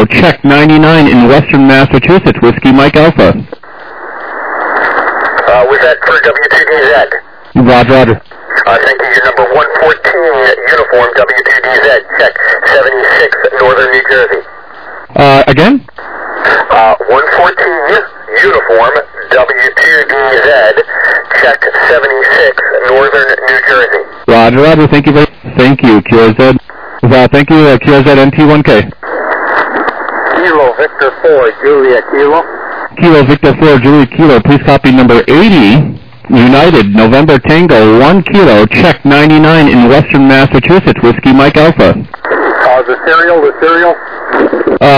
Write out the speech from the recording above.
Kilo, check 99 in Western Massachusetts, Whiskey Mike Alpha. Was that for W2DZ? Roger. Thank you. Your number 114 uniform W2DZ, check 76 Northern New Jersey. Again? 114 uniform W2DZ, check 76 Northern New Jersey. Roger. Thank you. Thank you, QRZ. Thank you, QRZ NT1K. Kilo Victor 4, Julia Kilo. Kilo Victor 4, Julia Kilo. Please copy number 80. United, November Tango, 1 Kilo, check 99 in Western Massachusetts, Whiskey Mike Alpha. The serial?